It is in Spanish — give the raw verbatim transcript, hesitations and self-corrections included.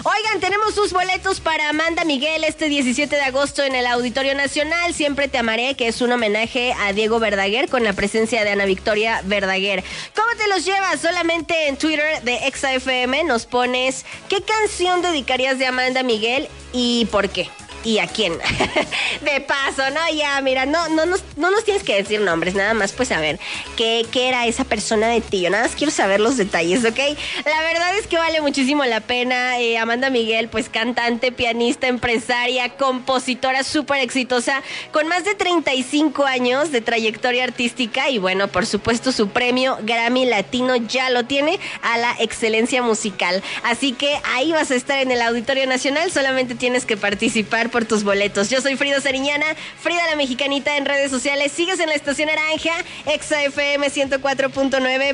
Oigan, tenemos sus boletos para Amanda Miguel este diecisiete de agosto en el Auditorio Nacional. Siempre te amaré, que es un homenaje a Diego Verdaguer con la presencia de Ana Victoria Verdaguer. ¿Cómo te los llevas? Solamente en Twitter de Exa F M nos pones qué canción dedicarías de Amanda Miguel y por qué. ¿Y a quién? De paso, ¿no? Ya, mira, no, no, nos, no nos tienes que decir nombres, nada más pues saber qué, qué era esa persona de ti. Yo nada más quiero saber los detalles, ¿ok? La verdad es que vale muchísimo la pena. Eh, Amanda Miguel, pues cantante, pianista, empresaria, compositora súper exitosa, con más de treinta y cinco años de trayectoria artística y bueno, por supuesto su premio Grammy Latino ya lo tiene a la excelencia musical. Así que ahí vas a estar en el Auditorio Nacional, solamente tienes que participar por tus boletos. Yo soy Frida Sariñana, Frida la Mexicanita en redes sociales. Sigues en la Estación Naranja, Exa F M ciento cuatro punto nueve.